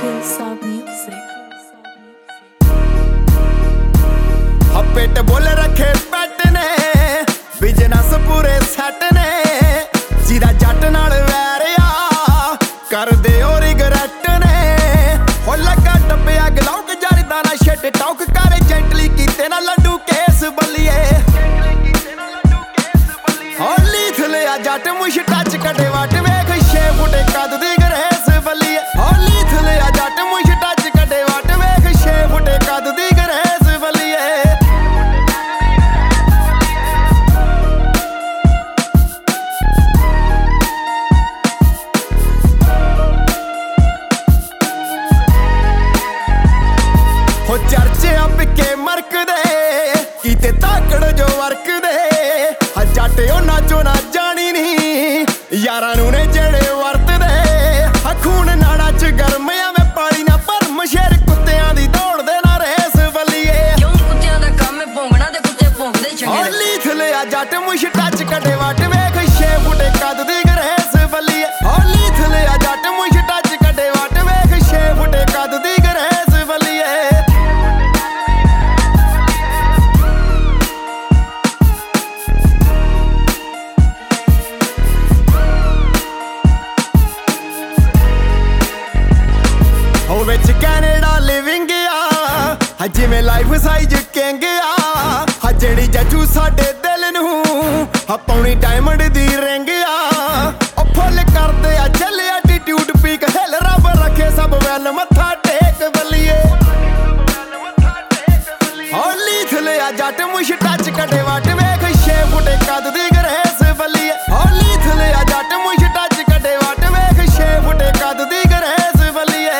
पेट बोल रखे पैट ने बिजनेस पूरे सैट ने सीधा जट नाल वैरिया कर दे ओ रिगरेट ने हो लगा डब्बिया गलाउक जरदा ना शिट टॉक कर जेंटली कीते ना लड्डू केस बल्लिए होली थले आ जट मुश टच कटे वट वेख 6 फुट कद दी ग्रेस बल्लिए होली थले आ जट मुश टच कटे वट वेख 6 फुट कद दी ग्रेस बल्लिए हो चर्चे अब के मरक दे कीते ताकड़ जो वर्क दे जट उन्हां चों ना जानी नहीं यारां नूं ने जेड़े वरत दे खून नाड़ा च गर्म मैं पाली ना भरम शेर कुत्तियां दी दौड़ दे ना रेस बल्लिए क्यों कुत्तियां दा काम है भौंकना ते कुत्ते भौंकदे चंगे होली थले आ जट मुश टच कटे वट वेख 6 फुट कद दी ग्रेस बल्लिए होली थले आ जट मुश टच कटे वट वेख 6 फुट कद दी ग्रेस बल्लिए विच कैनेडा लिविंग आ जिवें लाइफ साइज किंग आ जेड़ी जचू साडे दिल नूं पौनी डायमंड दी रिंग आ फुल करदे आ चले एटीट्यूड पीक हिल रब रखे सब वैल मत्था टेक बल्लिए होली थले आ जट मुश टच कटे वट वेख 6 फुट कद दी ग्रेस बल्लिए होली थले आ जट मुश टच कटे वट वेख 6 फुट कद दी ग्रेस बल्लिए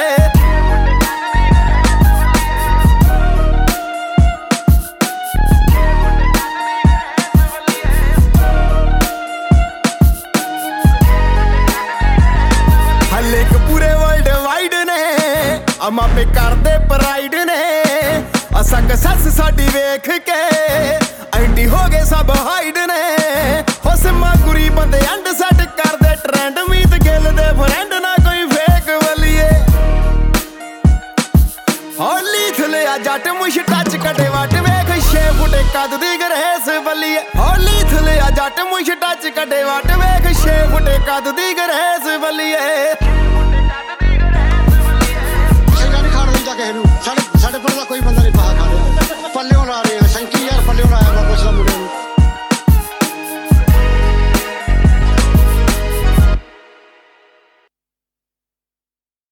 पूरे वर्ल्ड वाइड ने मापे करदे प्राइड ने सक्सेस साडी वेख के एंटी हो गए सब हाइड ने हो सिमा गुरी बंदे एंड सेट करदे ट्रेंड मीत गिल दे फ्रेंड ना कोई फेक बल्लिए होली थले आ जट मुश टच कटे वट वेख 6 फुट कद दी ग्रेस बल्लिए होली थले आ जट मुश टच कटे वट वेख 6 फुट कद दी ग्रेस बल्लिए ਸਾਡੇ ਪਿੰਡ ਦਾ ਕੋਈ ਬੰਦਾ ਨਹੀਂ ਪਾ ਖਾ ਰਿਹਾ ਪੱਲਿਓਂ ਲਾ